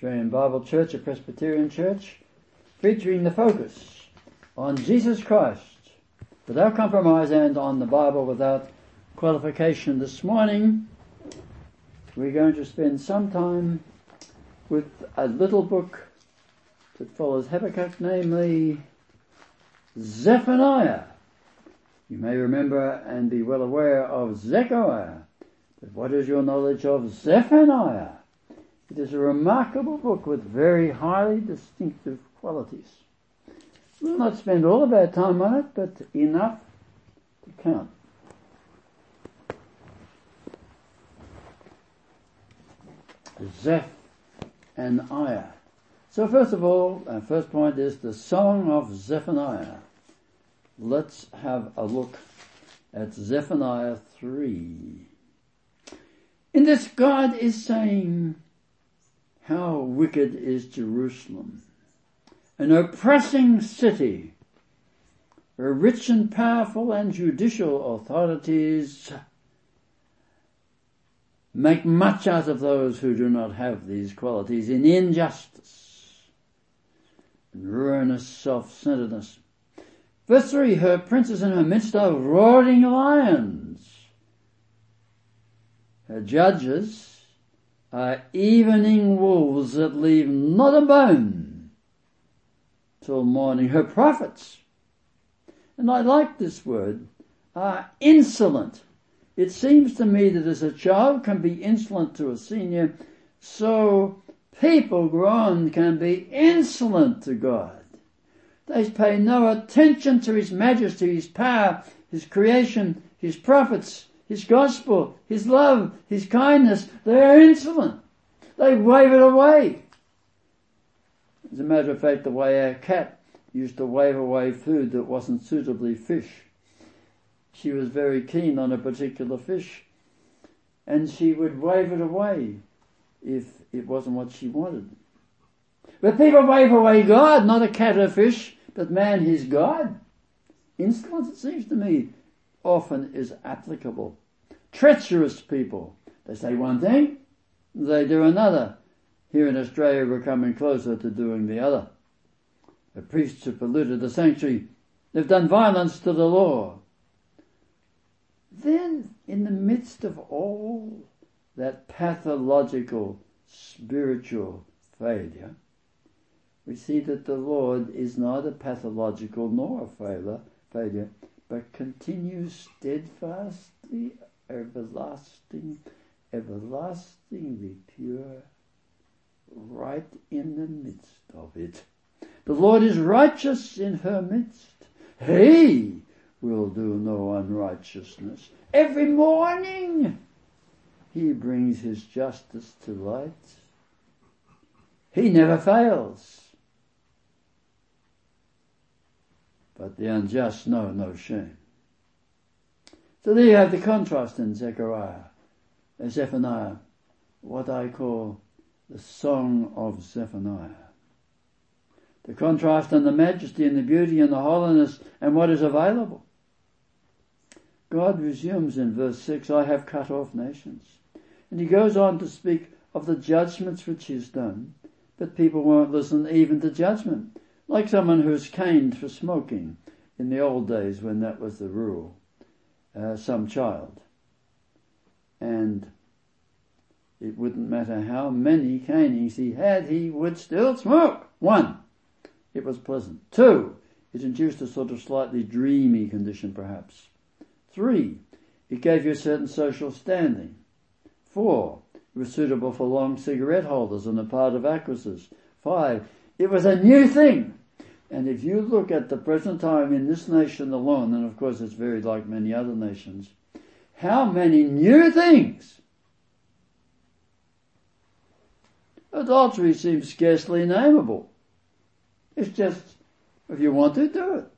Australian Bible Church, a Presbyterian church, featuring the focus on Jesus Christ without compromise and on the Bible without qualification. This morning we're going to spend some time with a little book that follows Habakkuk, namely Zephaniah. You may remember and be well aware of Zechariah, but what is your knowledge of Zephaniah? It is a remarkable book with very highly distinctive qualities. We'll not spend all of our time on it, but enough to count. Zephaniah. So first of all, our first point is the Song of Zephaniah. Let's have a look at Zephaniah 3. In this, God is saying, how wicked is Jerusalem, an oppressing city, where rich and powerful and judicial authorities make much out of those who do not have these qualities in injustice and ruinous self-centeredness. Verse 3, her princes in her midst are roaring lions. Her judges are evening wolves that leave not a bone till morning. Her prophets, and I like this word, are insolent. It seems to me that as a child can be insolent to a senior, so people grown can be insolent to God. They pay no attention to His majesty, His power, His creation, His prophets, His gospel, His love, His kindness. They are insolent. They wave it away. As a matter of fact, the way our cat used to wave away food that wasn't suitably fish. She was very keen on a particular fish, and she would wave it away if it wasn't what she wanted. But people wave away God, not a cat or fish, but man, His God. Insolence, it seems to me, often is applicable. Treacherous people. They say one thing, they do another. Here in Australia we're coming closer to doing the other. The priests have polluted the sanctuary. They've done violence to the law. Then, in the midst of all that pathological spiritual failure, we see that the Lord is neither pathological nor a failure, but continues steadfastly, everlastingly pure, right in the midst of it. The Lord is righteous in her midst. He will do no unrighteousness. Every morning He brings His justice to light. He never fails. But the unjust know no shame. So there you have the contrast in Zephaniah, what I call the Song of Zephaniah. The contrast in the majesty and the beauty and the holiness and what is available. God resumes in verse 6, I have cut off nations. And He goes on to speak of the judgments which He's done, but people won't listen even to judgment. Like someone who's caned for smoking in the old days when that was the rule. Some child. And it wouldn't matter how many canings he had, he would still smoke. 1, it was pleasant. 2, it induced a sort of slightly dreamy condition perhaps. 3, it gave you a certain social standing. 4, it was suitable for long cigarette holders on the part of actresses. 5, it was a new thing. And if you look at the present time in this nation alone, and of course it's very like many other nations, how many new things? Adultery seems scarcely nameable. It's just, if you want to, do it.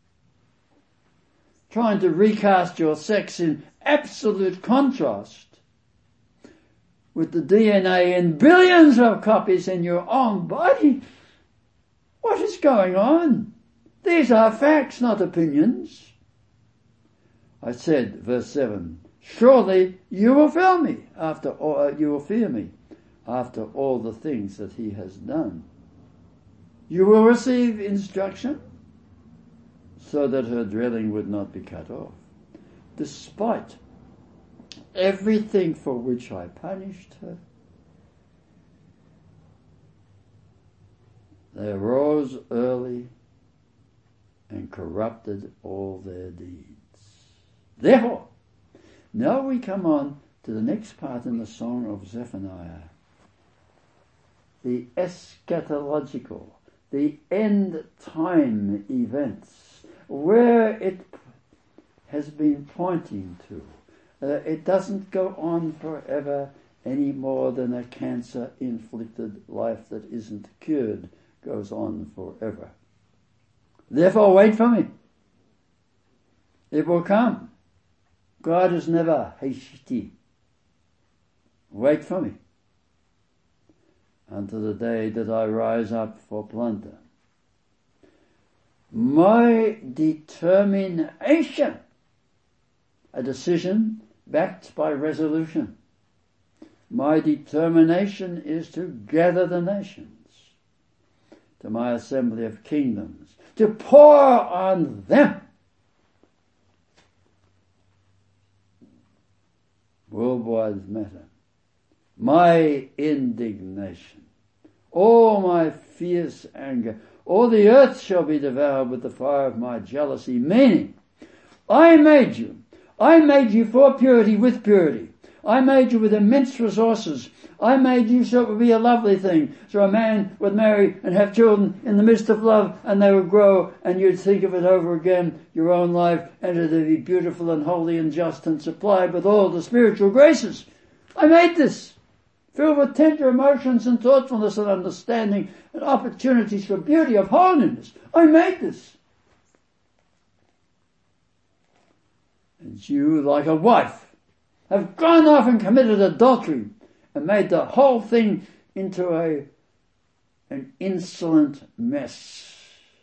Trying to recast your sex in absolute contrast with the DNA in billions of copies in your own body. What is going on? These are facts, not opinions. I said, verse 7, surely you will fear me after all the things that he has done. You will receive instruction so that her dwelling would not be cut off, despite everything for which I punished her. They arose early and corrupted all their deeds. Therefore, now we come on to the next part in the Song of Zephaniah, the eschatological, the end time events, where it has been pointing to. It doesn't go on forever any more than a cancer-inflicted life that isn't cured goes on forever. Therefore, wait for me. It will come. God is never hasty. Wait for me until the day that I rise up for plunder. My determination, a decision backed by resolution. My determination is to gather the nations to my assembly of kingdoms, to pour on them worldwide matter, my indignation, all my fierce anger, all the earth shall be devoured with the fire of my jealousy, meaning, I made you for purity with purity. I made you with immense resources. I made you so it would be a lovely thing. So a man would marry and have children in the midst of love, and they would grow, and you'd think of it over again, your own life, and it would be beautiful and holy and just and supplied with all the spiritual graces. I made this, filled with tender emotions and thoughtfulness and understanding and opportunities for beauty of holiness. I made this. And you, like a wife, have gone off and committed adultery and made the whole thing into an insolent mess.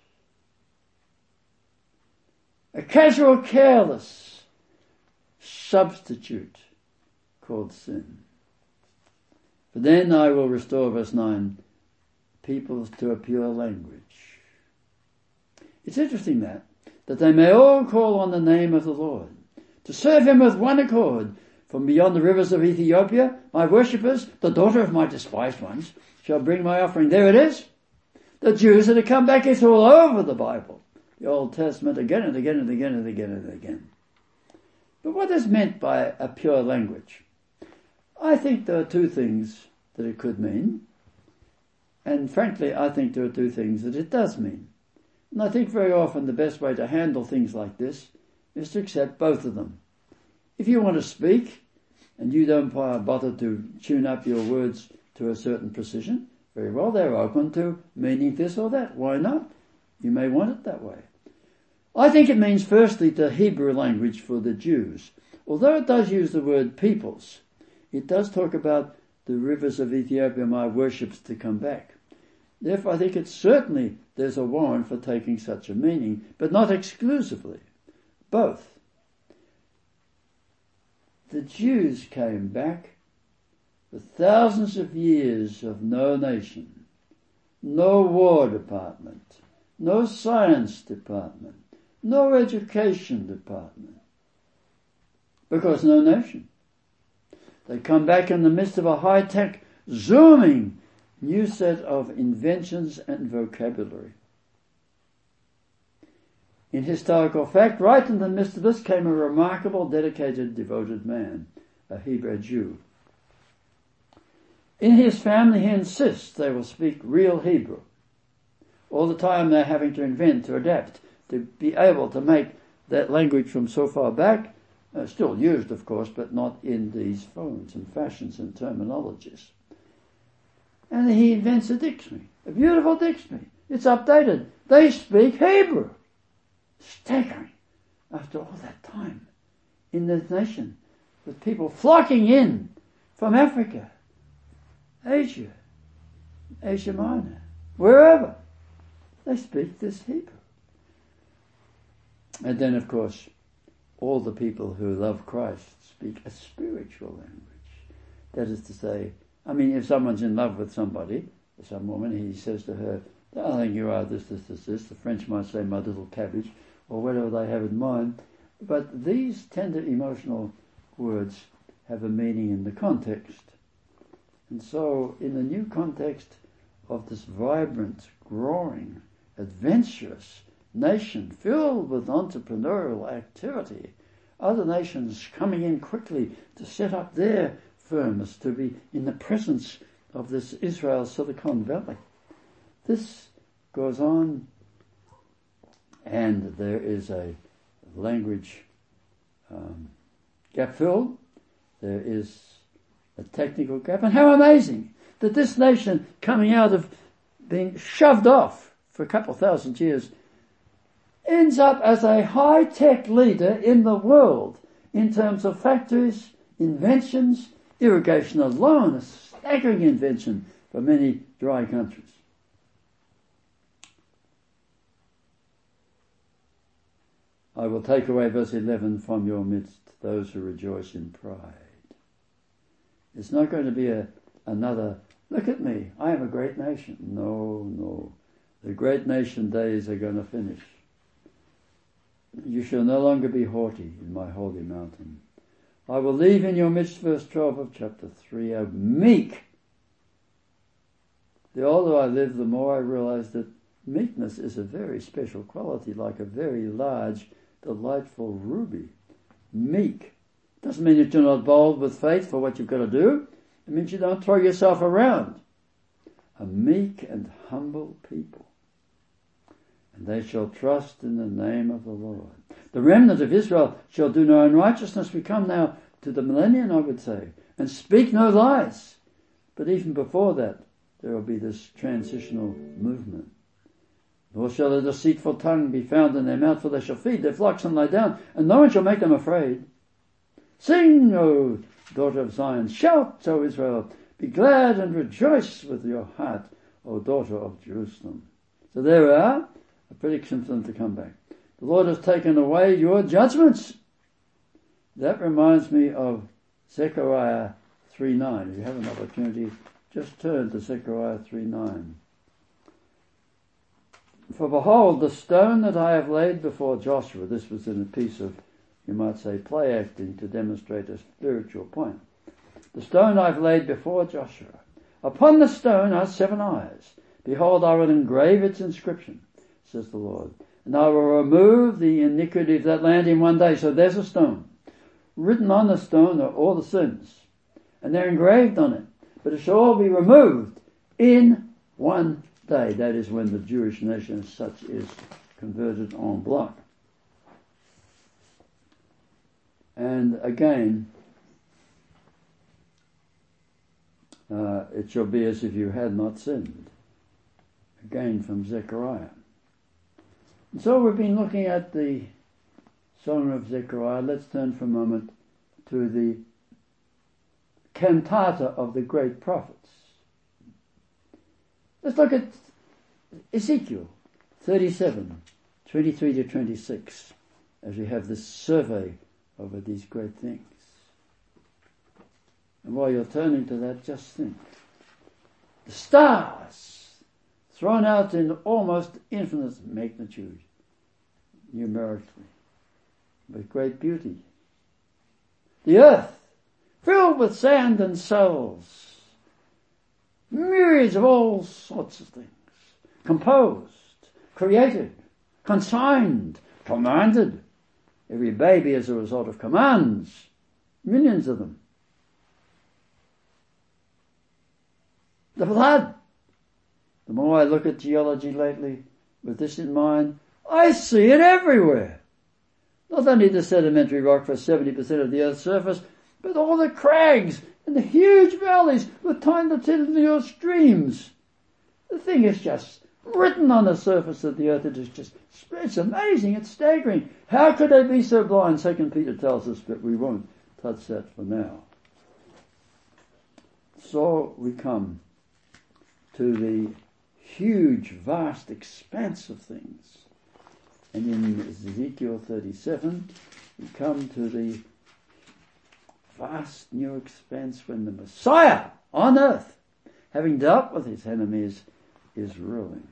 A casual, careless substitute called sin. But then I will restore, verse 9, people to a pure language. It's interesting that they may all call on the name of the Lord, to serve him with one accord. From beyond the rivers of Ethiopia, my worshippers, the daughter of my despised ones, shall bring my offering. There it is. The Jews that have come back, it's all over the Bible. The Old Testament again and again and again and again and again. But what is meant by a pure language? I think there are two things that it could mean. And frankly, I think there are two things that it does mean. And I think very often the best way to handle things like this is to accept both of them. If you want to speak, and you don't bother to tune up your words to a certain precision, very well, they're open to meaning this or that. Why not? You may want it that way. I think it means firstly the Hebrew language for the Jews. Although it does use the word peoples, it does talk about the rivers of Ethiopia, my worships, to come back. Therefore, I think there's a warrant for taking such a meaning, but not exclusively. Both. The Jews came back with thousands of years of no nation, no war department, no science department, no education department, because no nation. They come back in the midst of a high-tech, zooming new set of inventions and vocabulary. In historical fact, right in the midst of this came a remarkable, dedicated, devoted man, a Hebrew Jew. In his family, he insists they will speak real Hebrew. All the time they're having to invent, to adapt, to be able to make that language from so far back, still used, of course, but not in these phones and fashions and terminologies. And he invents a dictionary, a beautiful dictionary. It's updated. They speak Hebrew. Staggering after all that time in this nation, with people flocking in from Africa, Asia Minor, wherever. They speak this Hebrew. And then, of course, all the people who love Christ speak a spiritual language. That is to say, I mean, if someone's in love with somebody, some woman, he says to her, I think you are this. The French might say, my little cabbage, or whatever they have in mind. But these tender emotional words have a meaning in the context. And so, in the new context of this vibrant, growing, adventurous nation filled with entrepreneurial activity, other nations coming in quickly to set up their firms, to be in the presence of this Israel Silicon Valley. This goes on, and there is a language gap filled. There is a technical gap. And how amazing that this nation, coming out of being shoved off for a couple of thousand years, ends up as a high-tech leader in the world in terms of factories, inventions, irrigation alone, a staggering invention for many dry countries. I will take away, verse 11, from your midst those who rejoice in pride. It's not going to be another, look at me, I am a great nation. No. The great nation days are going to finish. You shall no longer be haughty in my holy mountain. I will leave in your midst, verse 12 of chapter 3, a meek. The older I live, the more I realize that meekness is a very special quality, like a very large, delightful ruby. Meek. Doesn't mean that you're not bold with faith for what you've got to do. It means you don't throw yourself around. A meek and humble people. And they shall trust in the name of the Lord. The remnant of Israel shall do no unrighteousness. We come now to the millennium, I would say, and speak no lies. But even before that, there will be this transitional movement. Nor shall a deceitful tongue be found in their mouth, for they shall feed their flocks and lie down, and no one shall make them afraid. Sing, O daughter of Zion. Shout, O Israel. Be glad and rejoice with your heart, O daughter of Jerusalem. So there we are, a prediction for them to come back. The Lord has taken away your judgments. That reminds me of Zechariah 3:9. If you have an opportunity, just turn to Zechariah 3:9. For behold, the stone that I have laid before Joshua, this was in a piece of, you might say, play acting to demonstrate a spiritual point. The stone I have laid before Joshua. Upon the stone are 7 eyes. Behold, I will engrave its inscription, says the Lord. And I will remove the iniquity of that land in one day. So there's a stone. Written on the stone are all the sins. And they're engraved on it. But it shall all be removed in one day. That is when the Jewish nation as such is converted en bloc. And again, it shall be as if you had not sinned. Again from Zechariah. And so we've been looking at the Song of Zechariah. Let's turn for a moment to the cantata of the great prophets. Let's look at Ezekiel 37, 23 to 26, as we have this survey over these great things. And while you're turning to that, just think. The stars thrown out in almost infinite magnitude, numerically, with great beauty. The earth filled with sand and souls, myriads of all sorts of things, composed, created, consigned, commanded. Every baby as a result of commands, millions of them. The flood. The more I look at geology lately with this in mind, I see it everywhere. Not only the sedimentary rock for 70% of the Earth's surface, but all the crags and the huge valleys with tiny little streams. The thing is just written on the surface of the earth. It is just, it's amazing, it's staggering. How could they be so blind? 2 Peter tells us, but we won't touch that for now. So we come to the huge, vast expanse of things. And in Ezekiel 37, we come to the vast new expanse when the Messiah on earth, having dealt with his enemies, is ruling.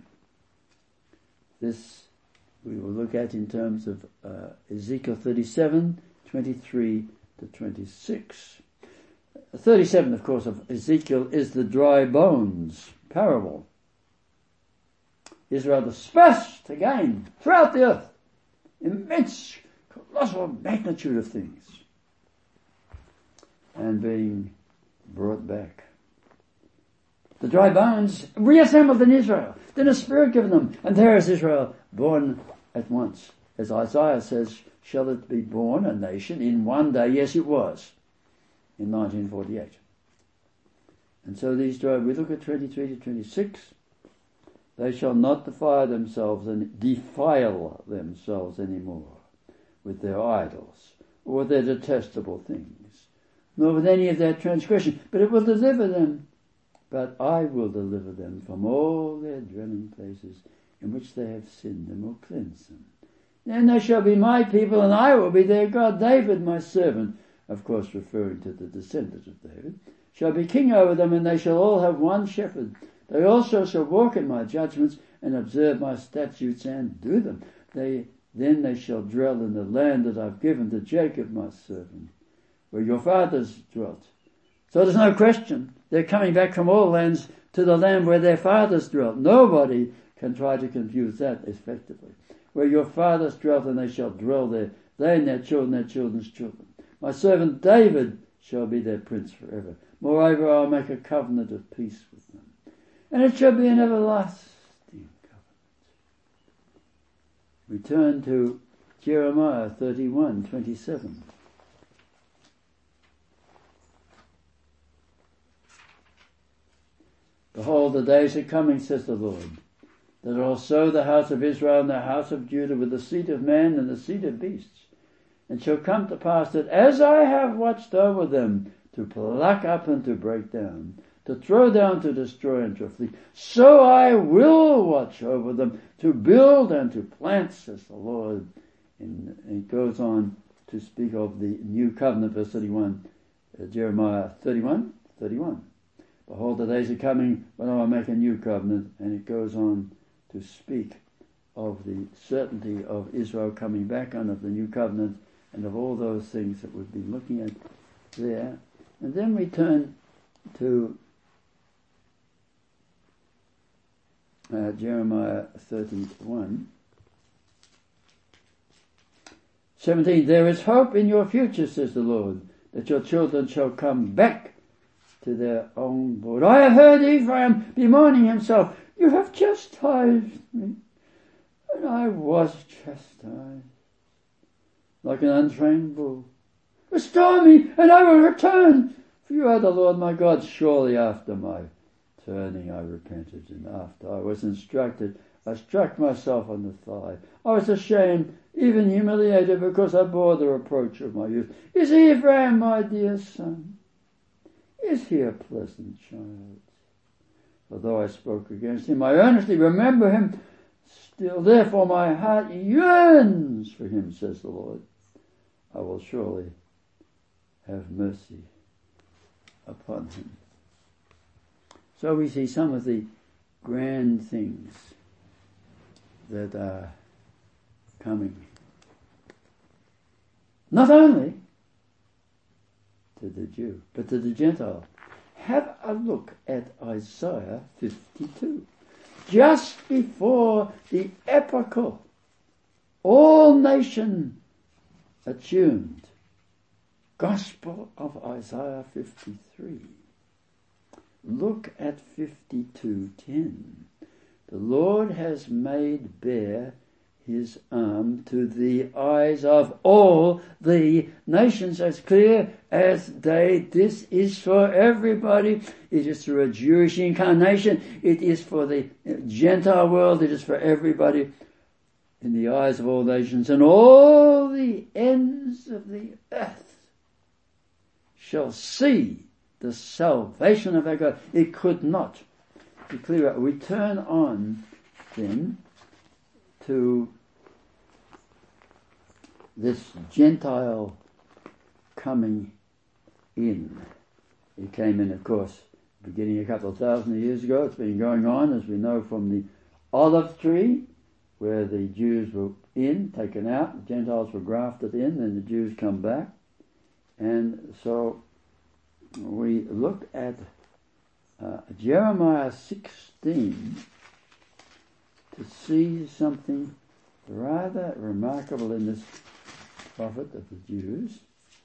This we will look at in terms of Ezekiel 37, 23 to 26. 37, of course, of Ezekiel is the dry bones parable. Israel dispersed again throughout the earth. Immense, colossal magnitude of things. And being brought back. The dry bones reassembled in Israel. Then a spirit given them. And there is Israel born at once. As Isaiah says, shall it be born a nation in one day? Yes, it was. In 1948. And so these dry, we look at 23 to 26. They shall not defile themselves anymore with their idols or their detestable things, nor with any of their transgression, but it will deliver them. But I will deliver them from all their dwelling places in which they have sinned, and will cleanse them. Then they shall be my people, and I will be their God. David, my servant, of course referring to the descendant of David, shall be king over them, and they shall all have one shepherd. They also shall walk in my judgments, and observe my statutes, and do them. Then they shall dwell in the land that I've given to Jacob, my servant, where your fathers dwelt. So there's no question. They're coming back from all lands to the land where their fathers dwelt. Nobody can try to confuse that effectively. Where your fathers dwelt, and they shall dwell there, they and their children, their children's children. My servant David shall be their prince forever. Moreover, I'll make a covenant of peace with them, and it shall be an everlasting covenant. We turn to Jeremiah 31:27. Behold, the days are coming, says the Lord, that I will sow the house of Israel and the house of Judah with the seed of man and the seed of beasts. And shall come to pass that as I have watched over them, to pluck up and to break down, to throw down, to destroy and to afflict, so I will watch over them, to build and to plant, says the Lord. And it goes on to speak of the new covenant, verse 31, Jeremiah 31:31. Behold, the days are coming when I will make a new covenant, and it goes on to speak of the certainty of Israel coming back under the new covenant, and of all those things that we've been looking at there. And then we turn to Jeremiah 31:17. There is hope in your future, says the Lord, that your children shall come back to their own Lord. I have heard Ephraim bemoaning himself. You have chastised me, and I was chastised, like an untrained bull. Restore me, and I will return. For you are the Lord my God. Surely after my turning I repented, and after I was instructed, I struck myself on the thigh. I was ashamed, even humiliated, because I bore the reproach of my youth. Is Ephraim my dear son? Is he a pleasant child? Although I spoke against him, I earnestly remember him still. Therefore my heart yearns for him, says the Lord. I will surely have mercy upon him. So we see some of the grand things that are coming. Not only to the Jew, but to the Gentile. Have a look at Isaiah 52. Just before the epochal, all-nation attuned Gospel of Isaiah 53. Look at 52:10. The Lord has made bare his arm to the eyes of all the nations, as clear as day. This is for everybody. It is through a Jewish incarnation. It is for the Gentile world. It is for everybody, in the eyes of all nations. And all the ends of the earth shall see the salvation of our God. It could not be clearer. We turn on then to this Gentile coming in. He came in, of course, beginning a couple of thousand years ago. It's been going on, as we know, from the olive tree, where the Jews were taken out, the Gentiles were grafted in, and the Jews come back. And so we look at Jeremiah 16 to see something rather remarkable in this prophet of the Jews.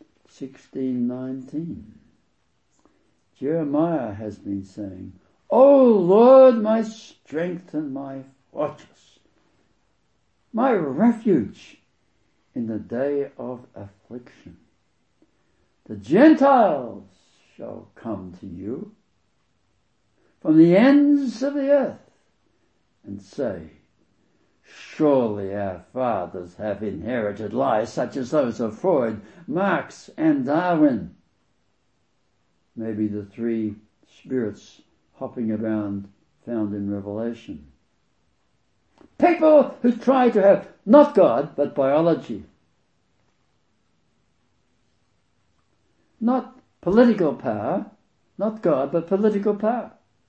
16:19. Jeremiah has been saying, "O Lord, my strength and my fortress, my refuge in the day of affliction. The Gentiles shall come to you from the ends of the earth and say, surely our fathers have inherited lies such as those of Freud, Marx, and Darwin." Maybe the three spirits hopping around found in Revelation. People who try to have not God, but biology. Not political power, not God, but political power.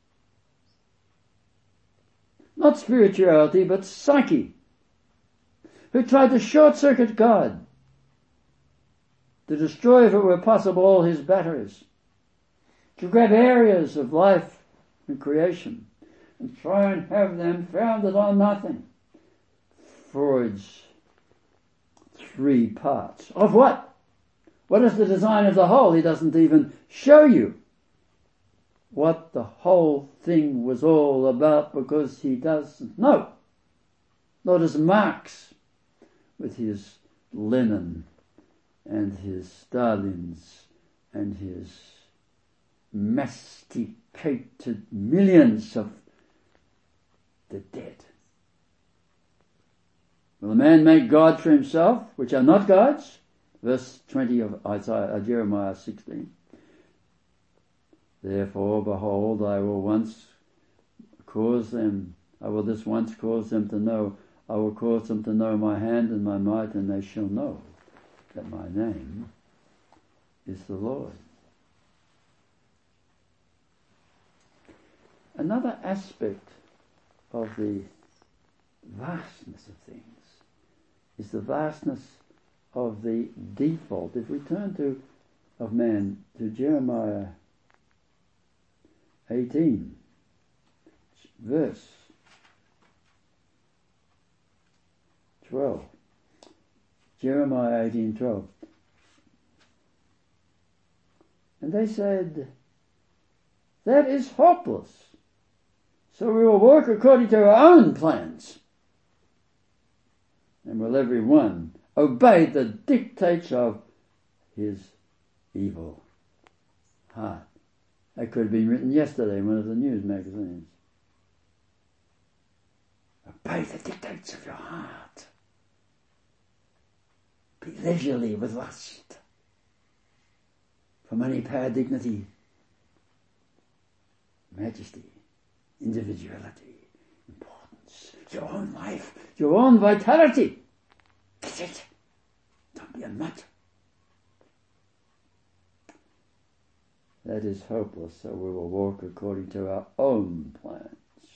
Not spirituality, but psyche. Who tried to short-circuit God, to destroy, if it were possible, all his batteries, to grab areas of life and creation and try and have them founded on nothing. Freud's three parts. Of what? What is the design of the whole? He doesn't even show you what the whole thing was all about, because he doesn't know. Nor does Marx, with his Lenin and his Stalins and his masticated millions of the dead. Will a man make God for himself, which are not gods? Verse 20 of Jeremiah 16. Therefore, behold, I will this once cause them to know. I will cause them to know my hand and my might, and they shall know that my name is the Lord. Another aspect of the vastness of things is the vastness of the default. If we turn of man to Jeremiah 18, verse 12. Jeremiah 18:12. And they said, that is hopeless. So we will work according to our own plans. And will every one obey the dictates of his evil heart. That could have been written yesterday in one of the news magazines. Obey the dictates of your heart. Be leisurely with lust for money, power, dignity, majesty, individuality, importance, your own life, your own vitality. Get it. Don't be a nut. That is hopeless, so we will walk according to our own plans.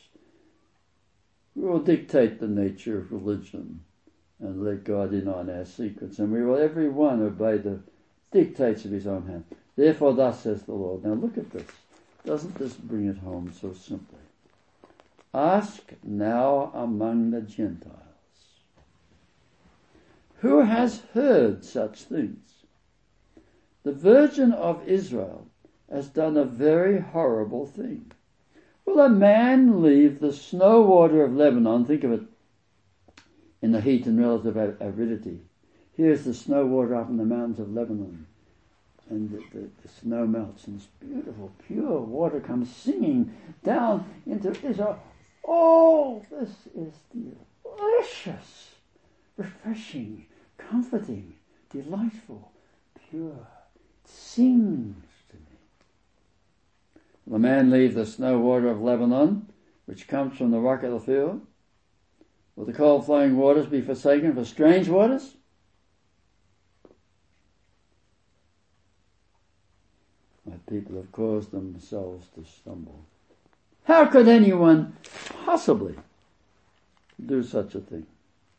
We will dictate the nature of religion and let God in on our secrets, and we will every one obey the dictates of his own hand. Therefore, thus says the Lord. Now look at this. Doesn't this bring it home so simply? Ask now among the Gentiles, who has heard such things? The Virgin of Israel has done a very horrible thing. Will a man leave the snow water of Lebanon? Think of it in the heat and relative aridity. Here's the snow water up in the mountains of Lebanon. And the snow melts and this beautiful, pure water comes singing down into Israel. Oh, this is delicious, refreshing, comforting, delightful, pure. It sings to me. Will a man leave the snow water of Lebanon, which comes from the rock of the field? Will the cold flowing waters be forsaken for strange waters? My people have caused themselves to stumble. How could anyone possibly do such a thing?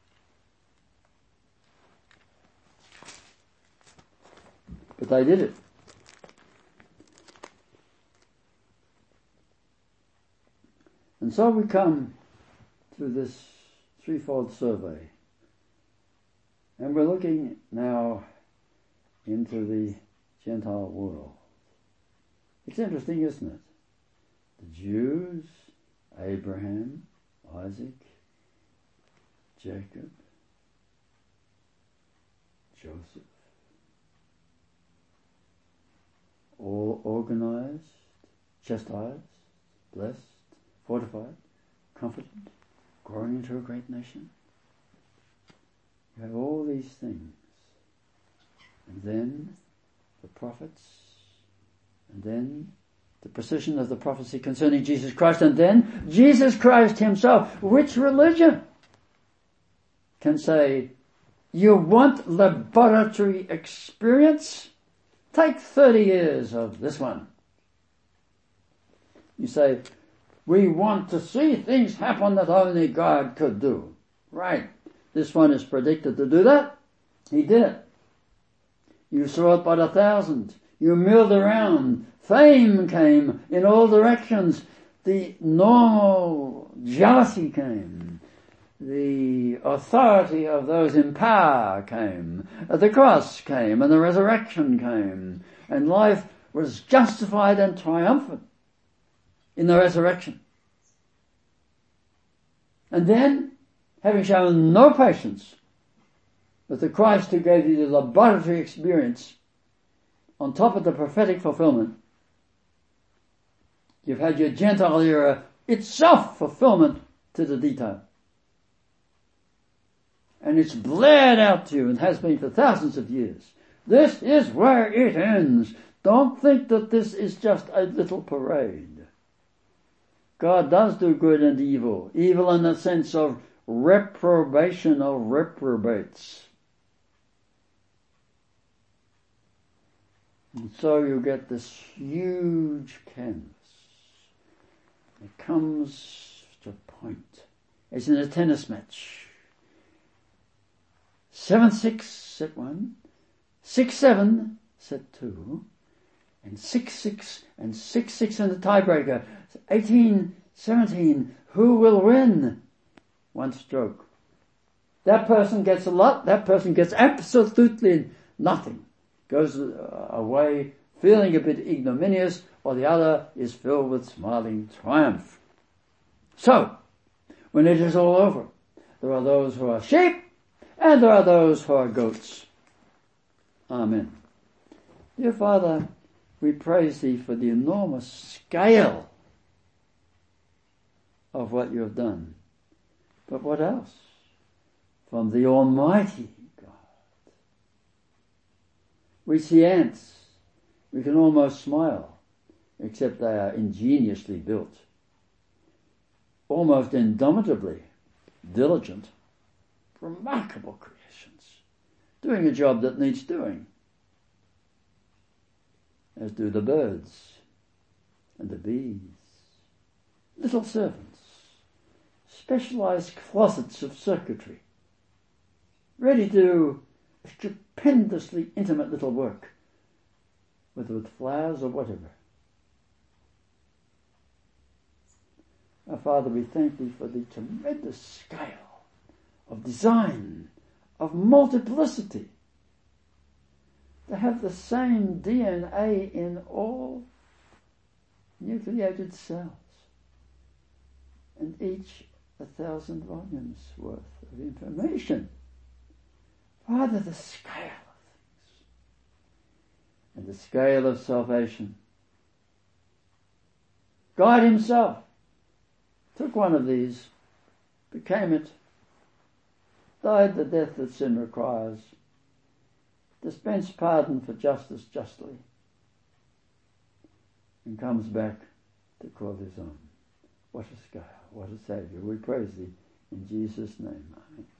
But they did it. And so we come to this threefold survey. And we're looking now into the Gentile world. It's interesting, isn't it? The Jews, Abraham, Isaac, Jacob, Joseph, all organized, chastised, blessed, fortified, comforted, growing into a great nation. You have all these things. And then the prophets, and then the precision of the prophecy concerning Jesus Christ, and then Jesus Christ himself. Which religion can say, you want laboratory experience? Take 30 years of this one. You say, we want to see things happen that only God could do. Right. This one is predicted to do that. He did it. You saw it by the thousands. You milled around. Fame came in all directions. The normal jealousy came. The authority of those in power came. The cross came and the resurrection came. And life was justified and triumphant in the resurrection. And then, having shown no patience with the Christ who gave you the laboratory experience on top of the prophetic fulfillment, you've had your Gentile era itself fulfillment to the detail. And it's blared out to you and has been for thousands of years. This is where it ends. Don't think that this is just a little parade. God does do good and evil. Evil in the sense of reprobation of reprobates. And so you get this huge canvas. It comes to a point. It's in a tennis match. 7-6, set 1. 6-7, set 2. And 6-6 and 6-6 in the tiebreaker. 18-17. Who will win? One stroke. That person gets a lot. That person gets absolutely nothing. Goes away feeling a bit ignominious, or the other is filled with smiling triumph. So, when it is all over, there are those who are sheep, and there are those who are goats. Amen. Dear Father, we praise Thee for the enormous scale of what You have done. But what else? From the Almighty God. We see ants. We can almost smile, except they are ingeniously built. Almost indomitably diligent. Remarkable creations. Doing a job that needs doing. As do the birds and the bees. Little servants. Specialized closets of circuitry. Ready to do stupendously intimate little work. Whether with flowers or whatever. Our Father, we thank Thee for the tremendous scale of design, of multiplicity, to have the same DNA in all nucleated cells, and each 1,000 volumes worth of information. Father, the scale of things, and the scale of salvation. God Himself took one of these, became it, died the death that sin requires, dispensed pardon for justice justly, and comes back to call His own. What a scale, what a Saviour. We praise Thee in Jesus' name. Amen.